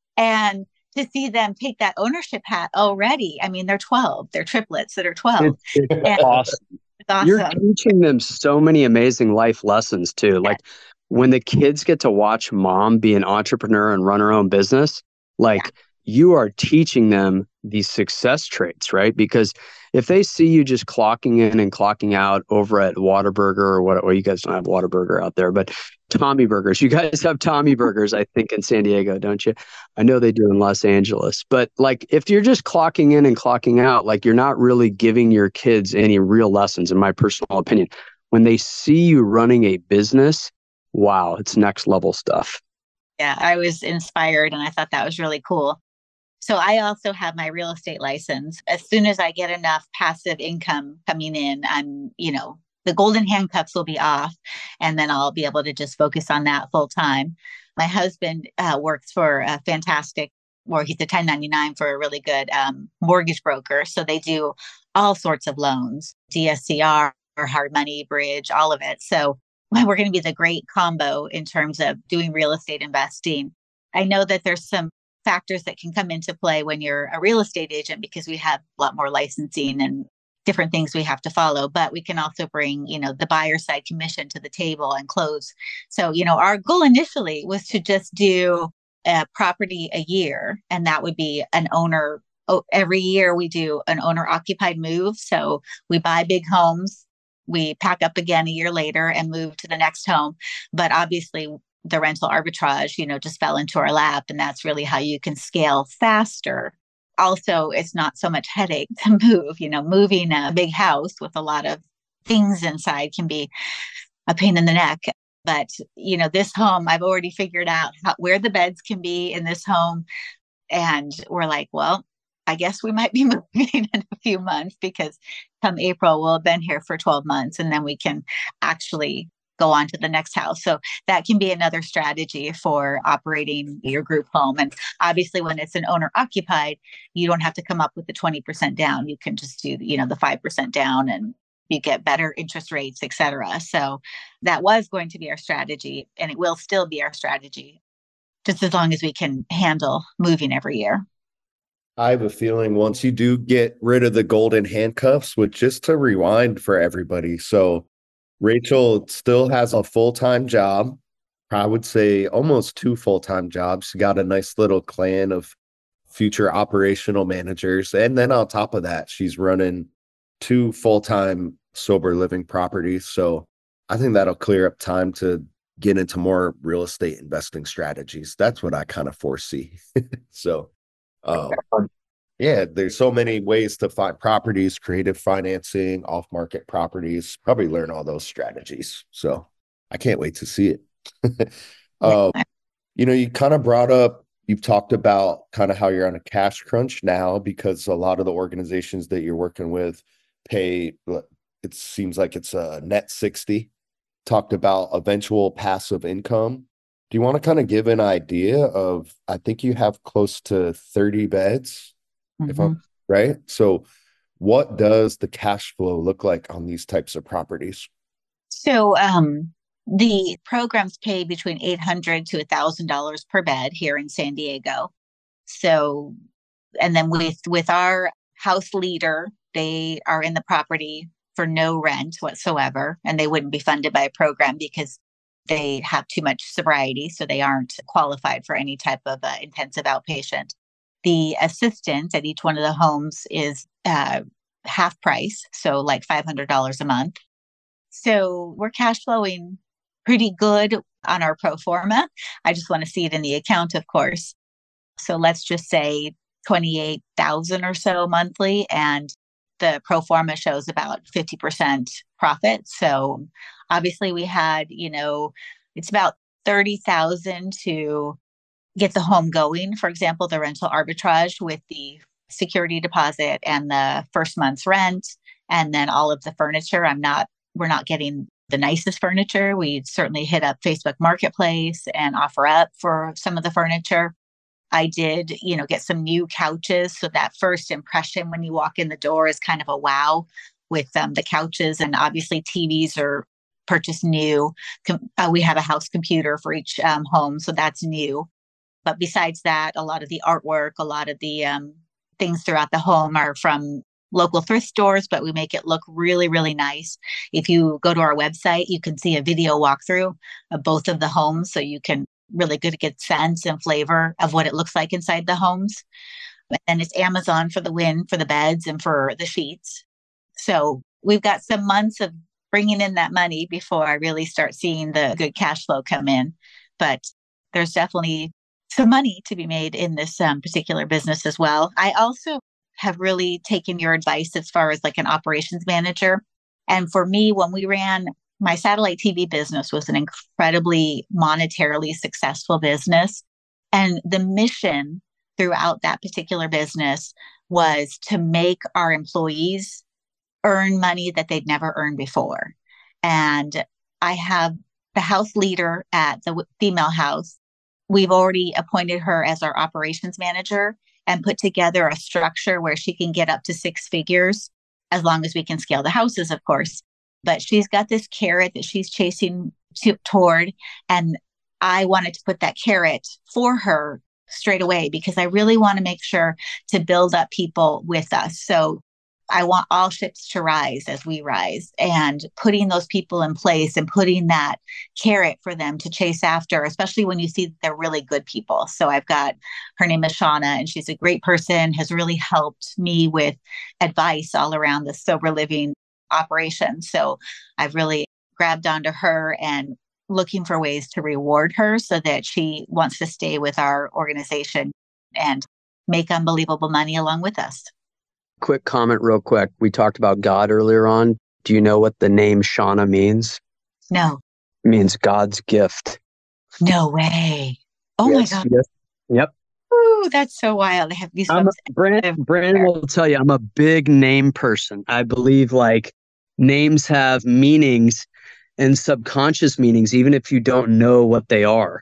And to see them take that ownership hat already. I mean, they're twelve, they're triplets that are twelve. It's, it's And awesome. it's awesome. You're teaching them so many amazing life lessons too. Like when the kids get to watch mom be an entrepreneur and run her own business, like you are teaching them these success traits, right? Because if they see you just clocking in and clocking out over at Whataburger or what, well, you guys don't have Whataburger out there, but Tommy Burgers, you guys have Tommy Burgers, I think, in San Diego, don't you? I know they do in Los Angeles, but like if you're just clocking in and clocking out, like you're not really giving your kids any real lessons, in my personal opinion. When they see you running a business, wow, it's next level stuff. Yeah, I was inspired and I thought that was really cool. So I also have my real estate license. As soon as I get enough passive income coming in, I'm, you know, the golden handcuffs will be off, and then I'll be able to just focus on that full time. My husband uh, works for a fantastic, or he's a ten ninety-nine for a really good um, mortgage broker. So they do all sorts of loans, D S C R, or hard money, bridge, all of it. So well, we're going to be the great combo in terms of doing real estate investing. I know that there's some factors that can come into play when you're a real estate agent, because we have a lot more licensing and different things we have to follow, but we can also bring, you know, the buyer side commission to the table and close. So, you know, our goal initially was to just do a property a year, and that would be an owner. Oh, every year we do an owner occupied move. So we buy big homes, we pack up again a year later and move to the next home. But obviously the rental arbitrage, you know, just fell into our lap, and that's really how you can scale faster. Also, it's not so much headache to move. You know, moving a big house with a lot of things inside can be a pain in the neck. But, you know, this home, I've already figured out how, where the beds can be in this home. And we're like, well, I guess we might be moving in a few months, because come April, we'll have been here for twelve months, and then we can actually go on to the next house. So that can be another strategy for operating your group home. And obviously when it's an owner occupied, you don't have to come up with the twenty percent down. You can just do, you know, the five percent down, and you get better interest rates, et cetera. So that was going to be our strategy, and it will still be our strategy, just as long as we can handle moving every year. I have a feeling once you do get rid of the golden handcuffs, which, just to rewind for everybody. So Rachel still has a full-time job. I would say almost two full-time jobs. She got a nice little clan of future operational managers. And then on top of that, she's running two full-time sober living properties. So I think that'll clear up time to get into more real estate investing strategies. That's what I kind of foresee. So um, yeah, there's so many ways to find properties, creative financing, off-market properties, probably learn all those strategies. So I can't wait to see it. um, you know, you kind of brought up, you've talked about kind of how you're on a cash crunch now, because a lot of the organizations that you're working with pay, it seems like it's a net sixty. Talked about eventual passive income. Do you want to kind of give an idea of, I think you have close to thirty beds, mm-hmm. if I'm right? So what does the cash flow look like on these types of properties? So um, the programs pay between eight hundred dollars to one thousand dollars per bed here in San Diego. So, and then with, with our house leader, they are in the property for no rent whatsoever, and they wouldn't be funded by a program because they have too much sobriety, so they aren't qualified for any type of uh, intensive outpatient. The assistant at each one of the homes is uh, half price, so like five hundred dollars a month. So we're cash flowing pretty good on our pro forma. I just want to see it in the account, of course. So let's just say twenty-eight thousand dollars or so monthly, and the pro forma shows about fifty percent profit. So obviously we had, you know, it's about thirty thousand to get the home going. For example, the rental arbitrage with the security deposit and the first month's rent, and then all of the furniture. I'm not, we're not getting the nicest furniture. We certainly hit up Facebook Marketplace and offer up for some of the furniture. I did, you know, get some new couches. So that first impression when you walk in the door is kind of a wow with um, the couches. And obviously T Vs are purchased new. Com- uh, we have a house computer for each um, home. So that's new. But besides that, a lot of the artwork, a lot of the um, things throughout the home are from local thrift stores, but we make it look really, really nice. If you go to our website, you can see a video walkthrough of both of the homes. So you can really good get sense and flavor of what it looks like inside the homes. And it's Amazon for the win for the beds and for the sheets. So we've got some months of bringing in that money before I really start seeing the good cash flow come in. But there's definitely some money to be made in this um, particular business as well. I also have really taken your advice as far as like an operations manager. And for me, when we ran my satellite T V business was an incredibly monetarily successful business. And the mission throughout that particular business was to make our employees earn money that they'd never earned before. And I have the house leader at the female house. We've already appointed her as our operations manager and put together a structure where she can get up to six figures as long as we can scale the houses, of course. But she's got this carrot that she's chasing to, toward. And I wanted to put that carrot for her straight away because I really want to make sure to build up people with us. So I want all ships to rise as we rise, and putting those people in place and putting that carrot for them to chase after, especially when you see that they're really good people. So I've got, her name is Shauna, and she's a great person, has really helped me with advice all around the sober living operation. So I've really grabbed onto her and looking for ways to reward her so that she wants to stay with our organization and make unbelievable money along with us. Quick comment real quick. We talked about God earlier on. Do you know what the name Shauna means? No. It means God's gift. No way. Oh yes, my God. Yes. Yep. Ooh, that's so wild. I have goosebumps. I'm a, Brandon, Brandon will tell you, I'm a big name person. I believe like names have meanings and subconscious meanings, even if you don't know what they are.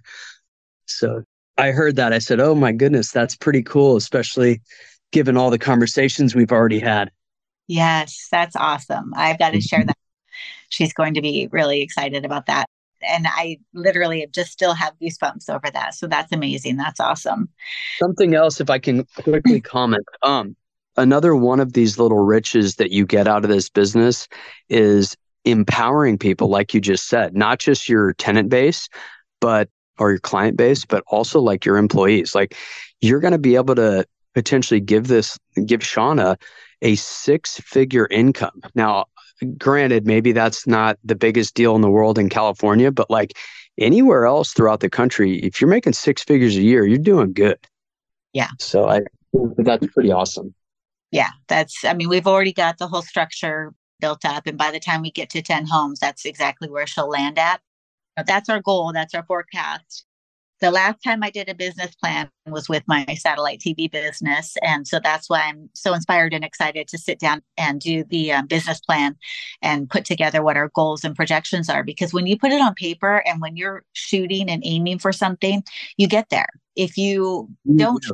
So I heard that. I said, oh my goodness, that's pretty cool, especially given all the conversations we've already had. Yes, that's awesome. I've got to share that. She's going to be really excited about that. And I literally just still have goosebumps over that. So that's amazing. That's awesome. Something else, if I can quickly comment. Um, another one of these little riches that you get out of this business is empowering people, like you just said, not just your tenant base, but or your client base, but also like your employees. Like you're going to be able to potentially give this, give Shauna a six-figure income. Now, granted, maybe that's not the biggest deal in the world in California, but like anywhere else throughout the country, if you're making six figures a year, you're doing good. Yeah. So I think that's pretty awesome. Yeah, that's, I mean, we've already got the whole structure built up. And by the time we get to ten homes, that's exactly where she'll land at. That's our goal. That's our forecast. The last time I did a business plan was with my satellite T V business. And so that's why I'm so inspired and excited to sit down and do the um, business plan and put together what our goals and projections are. Because when you put it on paper and when you're shooting and aiming for something, you get there. If you don't,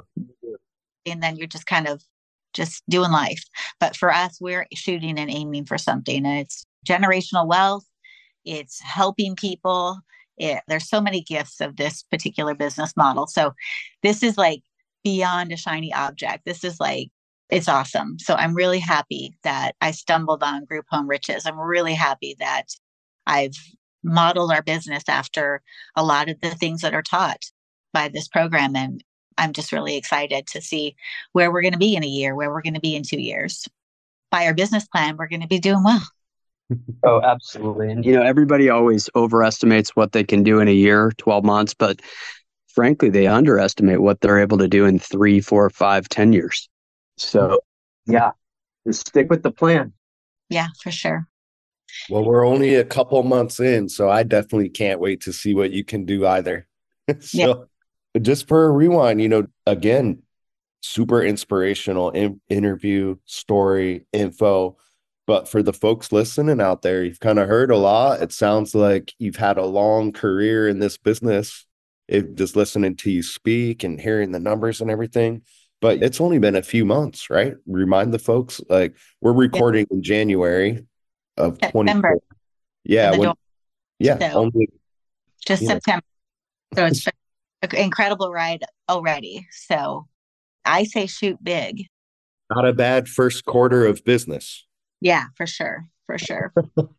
and then you're just kind of just doing life. But for us, we're shooting and aiming for something. And it's generational wealth. It's helping people. It, there's so many gifts of this particular business model. So this is like beyond a shiny object. This is like, it's awesome. So I'm really happy that I stumbled on Group Home Riches. I'm really happy that I've modeled our business after a lot of the things that are taught by this program. And I'm just really excited to see where we're going to be in a year, where we're going to be in two years. By our business plan, we're going to be doing well. Oh, absolutely. And, you know, everybody always overestimates what they can do in a year, twelve months, but frankly, they underestimate what they're able to do in three, four, five, ten years. So, yeah, just stick with the plan. Yeah, for sure. Well, we're only a couple months in, so I definitely can't wait to see what you can do either. So, yeah. Just for a rewind, you know, again, super inspirational in- interview, story, info. But for the folks listening out there, you've kind of heard a lot. It sounds like you've had a long career in this business. if just listening to you speak and hearing the numbers and everything. But it's only been a few months, right? Remind the folks, like we're Yeah. recording in January of September twenty-four. Yeah, in the when door. yeah, So only just you know. September. So it's been an incredible ride already. So I say shoot big. Not a bad first quarter of business. Yeah, for sure. For sure.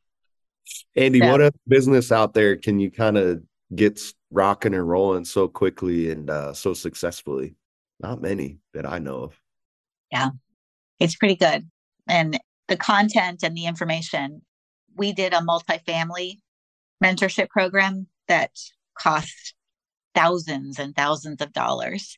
Andy, So what a business out there can you kind of get rocking and rolling so quickly and uh, so successfully? Not many that I know of. yeah, it's pretty good. And the content and the information, we did a multifamily mentorship program that cost thousands and thousands of dollars.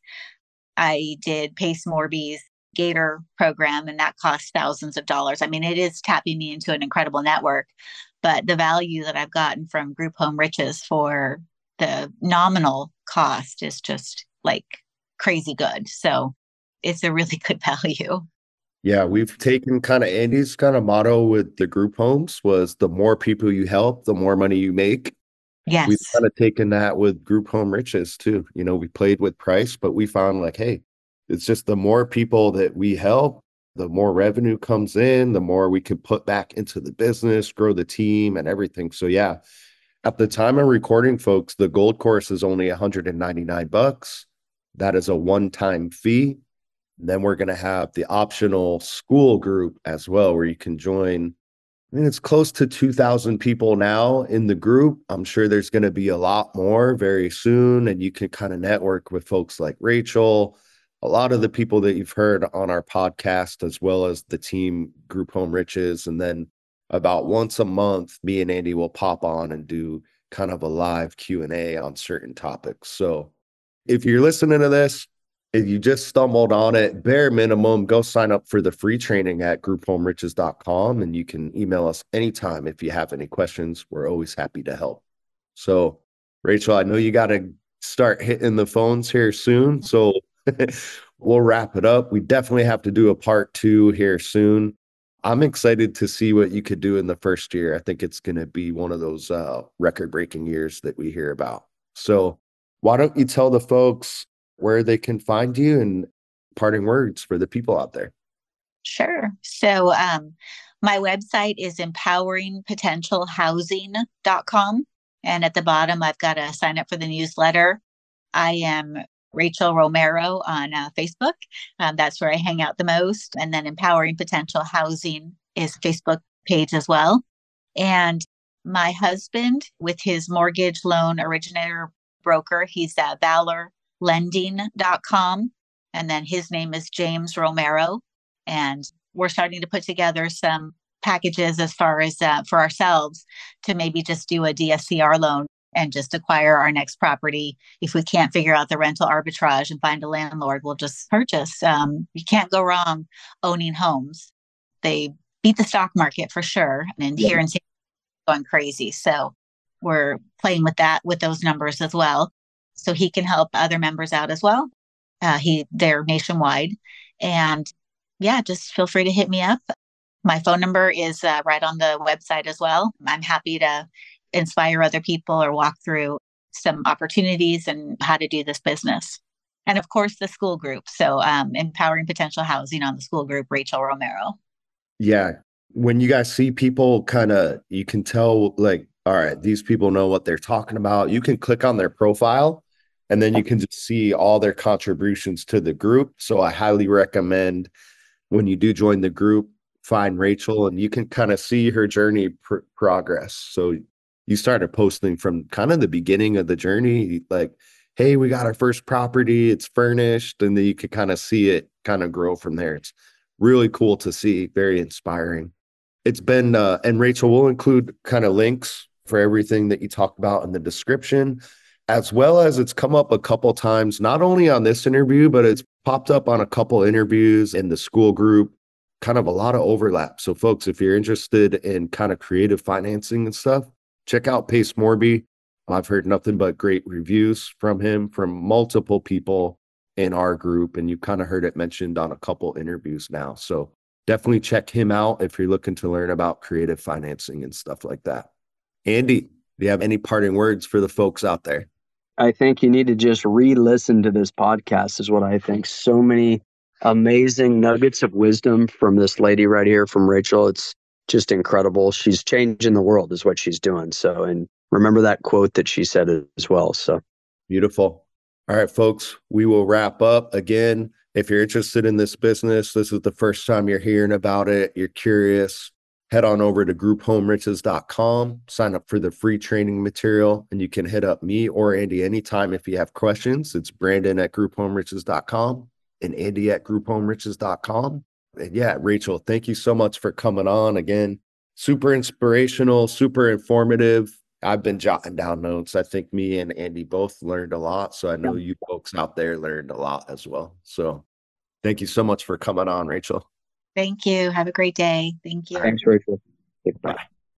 I did Pace Morby's Gator program, and that cost thousands of dollars. I mean, it is tapping me into an incredible network, but the value that I've gotten from Group Home Riches for the nominal cost is just like crazy good. So it's a really good value. Yeah, we've taken kind of Andy's kind of motto with the group homes was the more people you help, the more money you make. Yes. We've kind of taken that with Group Home Riches too. You know, we played with price, but we found like, hey, it's just the more people that we help, the more revenue comes in, the more we can put back into the business, grow the team and everything. So yeah, at the time of recording, folks, the gold course is only one hundred ninety-nine bucks. That is a one-time fee. Then we're going to have the optional school group as well, where you can join. I mean, it's close to two thousand people now in the group. I'm sure there's going to be a lot more very soon. And you can kind of network with folks like Rachel, a lot of the people that you've heard on our podcast, as well as the team Group Home Riches. And then about once a month, me and Andy will pop on and do kind of a live Q and A on certain topics. So if you're listening to this, if you just stumbled on it, bare minimum, go sign up for the free training at group home riches dot com, and you can email us anytime if you have any questions. We're always happy to help. So, Rachel, I know you got to start hitting the phones here soon, so we'll wrap it up. We definitely have to do a part two here soon. I'm excited to see what you could do in the first year. I think it's going to be one of those uh, record-breaking years that we hear about. So why don't you tell the folks where they can find you and parting words for the people out there? Sure. So um, my website is empowering potential housing dot com. And at the bottom, I've got to sign up for the newsletter. I am Rachel Romero on uh, Facebook. Um, that's where I hang out the most. And then Empowering Potential Housing is Facebook page as well. And my husband, with his mortgage loan originator broker, he's at valor lending dot com. And then his name is James Romero. And we're starting to put together some packages as far as uh, for ourselves to maybe just do a D S C R loan and just acquire our next property. If we can't figure out the rental arbitrage and find a landlord, we'll just purchase. Um, you can't go wrong owning homes. They beat the stock market for sure. And here in San Diego, going crazy. So we're playing with that, with those numbers as well. So he can help other members out as well. Uh, he they're nationwide, and yeah, just feel free to hit me up. My phone number is uh, right on the website as well. I'm happy to inspire other people or walk through some opportunities and how to do this business. And of course, the school group. So um, Empowering Potential Housing on the school group, Rachel Romero. Yeah. When you guys see people kind of, you can tell like, all right, these people know what they're talking about. You can click on their profile and then you can just see all their contributions to the group. So I highly recommend when you do join the group, find Rachel and you can kind of see her journey pr- progress. So you started posting from kind of the beginning of the journey, like, hey, we got our first property, it's furnished, and then you could kind of see it kind of grow from there. It's really cool to see, very inspiring. It's been, uh, and Rachel, will include kind of links for everything that you talked about in the description, as well as it's come up a couple times, not only on this interview, but it's popped up on a couple interviews in the school group, kind of a lot of overlap. So folks, if you're interested in kind of creative financing and stuff, check out Pace Morby. I've heard nothing but great reviews from him, from multiple people in our group. And you kind of heard it mentioned on a couple interviews now. So definitely check him out if you're looking to learn about creative financing and stuff like that. Andy, do you have any parting words for the folks out there? I think you need to just re-listen to this podcast is what I think. So many amazing nuggets of wisdom from this lady right here, from Rachel. It's just incredible. She's changing the world is what she's doing. So, and remember that quote that she said as well. So beautiful. All right, folks, we will wrap up. Again, if you're interested in this business, this is the first time you're hearing about it, you're curious, head on over to group home riches dot com, sign up for the free training material, and you can hit up me or Andy anytime if you have questions. It's Brandon at group home riches dot com and Andy at group home riches dot com. And yeah, Rachel, thank you so much for coming on. Again, super inspirational, super informative. I've been jotting down notes. I think me and Andy both learned a lot. So I know you folks out there learned a lot as well. So thank you so much for coming on, Rachel. Thank you. Have a great day. Thank you. Thanks, Rachel. Bye.